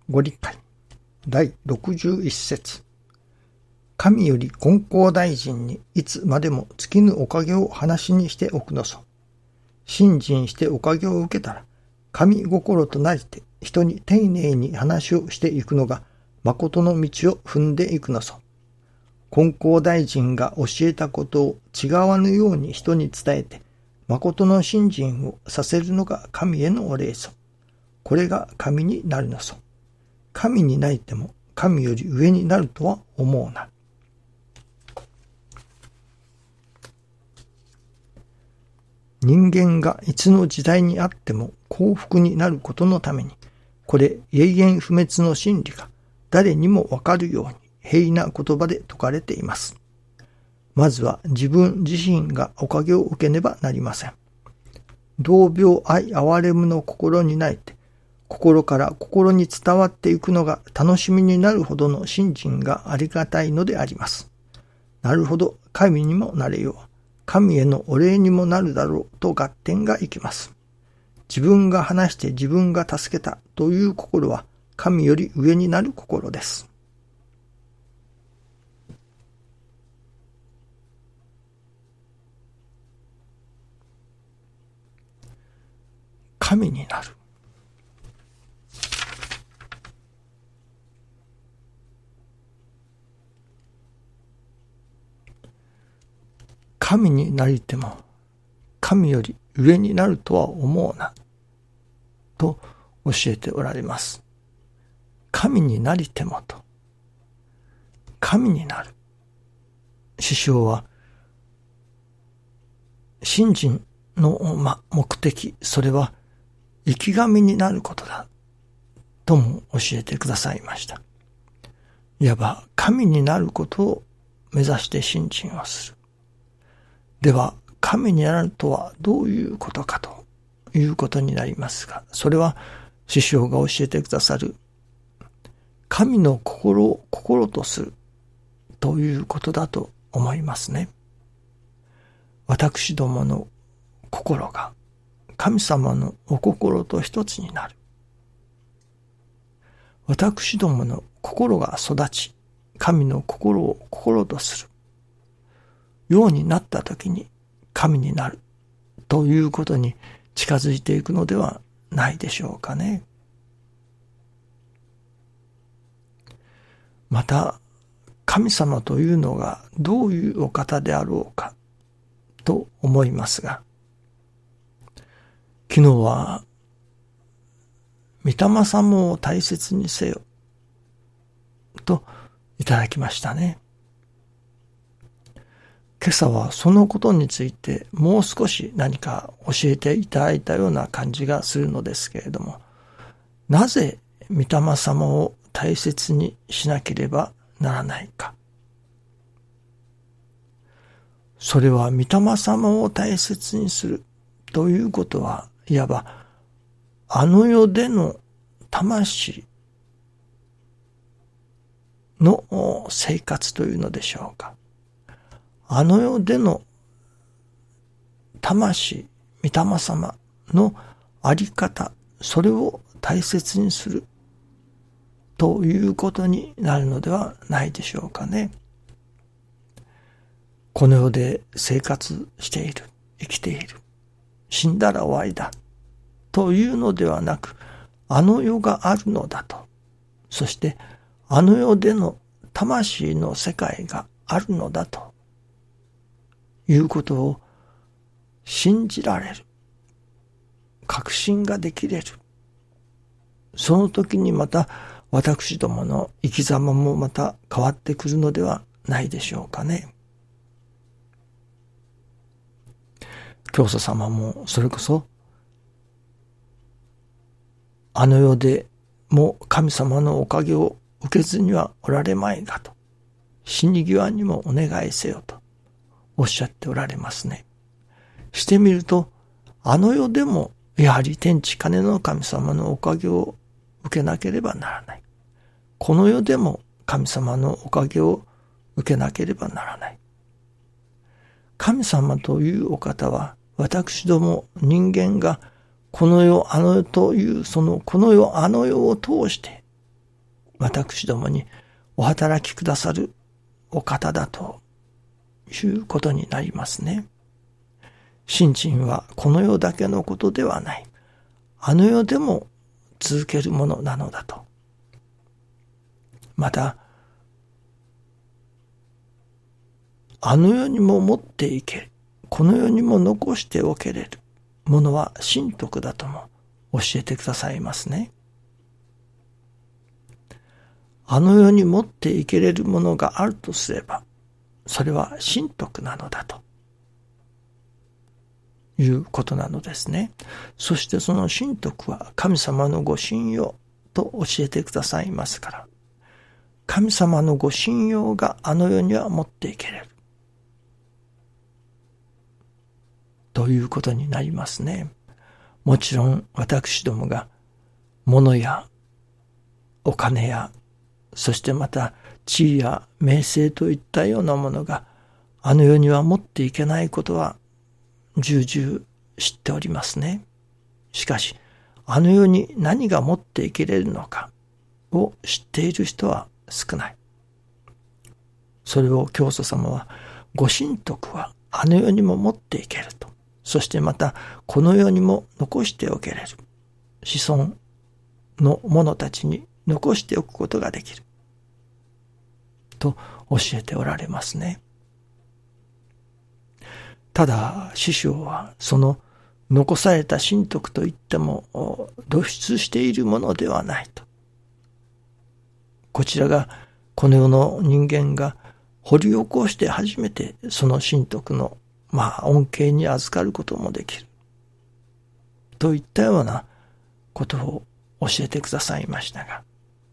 ご理解。第61節。神より金光大臣にいつまでも尽きぬおかげを話にしておくのそ。信心しておかげを受けたら、神心となりて人に丁寧に話をしていくのが誠の道を踏んでいくのそ。金光大臣が教えたことを違わぬように人に伝えて、誠の信心をさせるのが神へのお礼そ。これが神になるのそ。神になりても神より上になるとは思うな。人間がいつの時代にあっても幸福になることのために、これ永遠不滅の真理が誰にもわかるように平易な言葉で説かれています。まずは自分自身がおかげを受けねばなりません。同病愛憐れむの心になりて、心から心に伝わっていくのが楽しみになるほどの信心がありがたいのであります。なるほど、神にもなれよう。神へのお礼にもなるだろうと合点がいきます。自分が話して自分が助けたという心は神より上になる心です。神になる。神になりても神より上になるとは思うなと教えておられます。神になりてもと。神になる。師匠は信心の目的、それは生き神になることだとも教えてくださいました。いわば神になることを目指して信心をする。では神になるとはどういうことかということになりますが、それは師匠が教えてくださる神の心を心とするということだと思いますね。私どもの心が神様のお心と一つになる。私どもの心が育ち、神の心を心とするようになったときに神になるということに近づいていくのではないでしょうかね。また神様というのがどういうお方であろうかと思いますが、昨日は御霊様を大切にせよといただきましたね。今朝はそのことについてもう少し何か教えていただいたような感じがするのですけれども、なぜ御霊様を大切にしなければならないか。それは御霊様を大切にするということは、いわばあの世での魂の生活というのでしょうか。あの世での魂、御霊様のあり方、それを大切にするということになるのではないでしょうかね。この世で生活している、生きている、死んだら終わりだというのではなく、あの世があるのだと、そしてあの世での魂の世界があるのだということを信じられる、確信ができれる。その時にまた私どもの生き様もまた変わってくるのではないでしょうかね。教祖様もそれこそあの世でも神様のおかげを受けずにはおられまいがと、死に際にもお願いせよとおっしゃっておられますね。してみると、あの世でもやはり天地金の神様のおかげを受けなければならない。この世でも神様のおかげを受けなければならない。神様というお方は、私ども人間がこの世あの世というそのこの世あの世を通して私どもにお働きくださるお方だということになりますね。信心はこの世だけのことではない。あの世でも続けるものなのだと。また、あの世にも持っていける。この世にも残しておけれるものは神徳だとも教えてくださいますね。あの世に持っていけれるものがあるとすれば、それは神徳なのだということなのですね。そしてその神徳は神様のご信用と教えてくださいますから、神様のご信用があの世には持っていけれるということになりますね。もちろん私どもが物やお金や、そしてまた地位や名声といったようなものがあの世には持っていけないことは重々知っておりますね。しかしあの世に何が持っていけれるのかを知っている人は少ない。それを教祖様はご神徳はあの世にも持っていけると、そしてまたこの世にも残しておけれる、子孫の者たちに残しておくことができると教えておられますね。ただ師匠はその残された神徳といっても露出しているものではないと。こちらがこの世の人間が掘り起こして初めてその神徳の恩恵に預かることもできるといったようなことを教えてくださいましたが、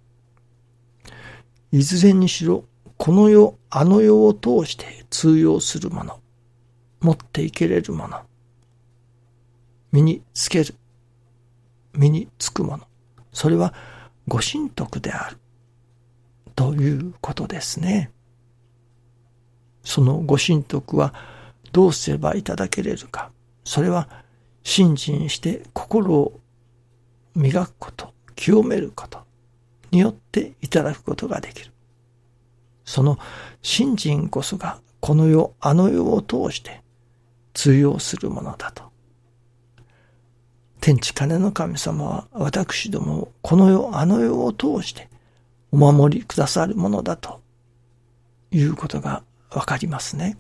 いずれにしろこの世あの世を通して通用するもの、持っていけれるもの、身につける、身につくもの、それはご神徳であるということですね。そのご神徳はどうすればいただけれるか。それは信心して心を磨くこと、清めることによっていただくことができる。その信心こそがこの世あの世を通して通用するものだと。天地金の神様は私どもをこの世あの世を通してお守りくださるものだということがわかりますね。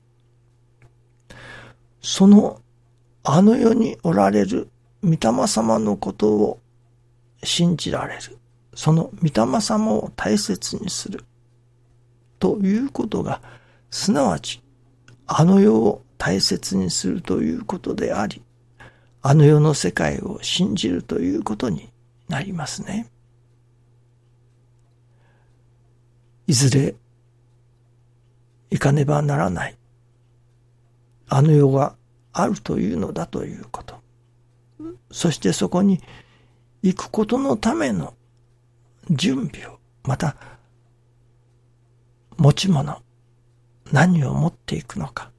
そのあの世におられる御霊様のことを信じられる、その御霊様を大切にするということが、すなわちあの世を大切にするということであり、あの世の世界を信じるということになりますね。いずれ行かねばならないあの世があるというのだということ、そしてそこに行くことのための準備を、また持ち物、何を持っていくのか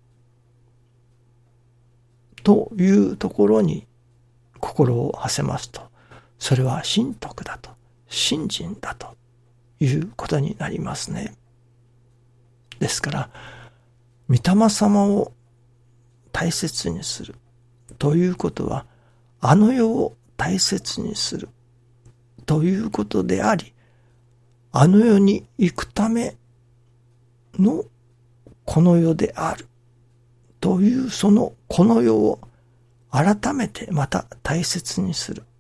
というところに心を馳せますと、それは神徳だと、信心だということになりますね。ですから御霊様を大切にするということは、あの世を大切にするということであり、あの世に行くためのこの世であるという、そのこの世を改めてまた大切にする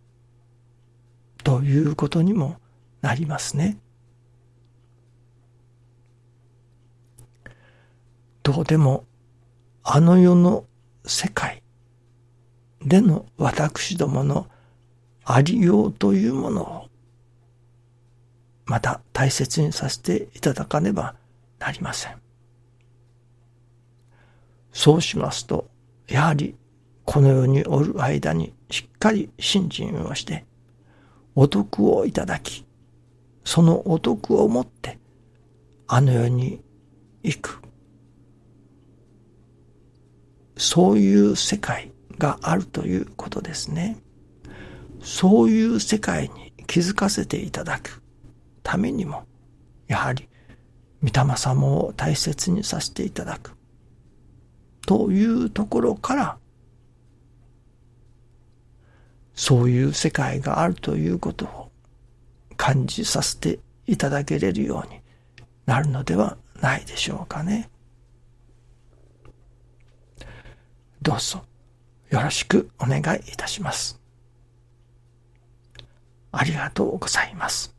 ということにもなりますね。どうでもあの世の世界での私どものありようというものをまた大切にさせていただかねばなりません。そうしますと、やはりこの世におる間にしっかり信心をしてお徳をいただき、そのお徳をもってあの世に行く、そういう世界があるということですね。そういう世界に気づかせていただくためにも、やはり御霊様を大切にさせていただくというところから、そういう世界があるということを感じさせていただけれるようになるのではないでしょうかね。どうぞよろしくお願いいたします。ありがとうございます。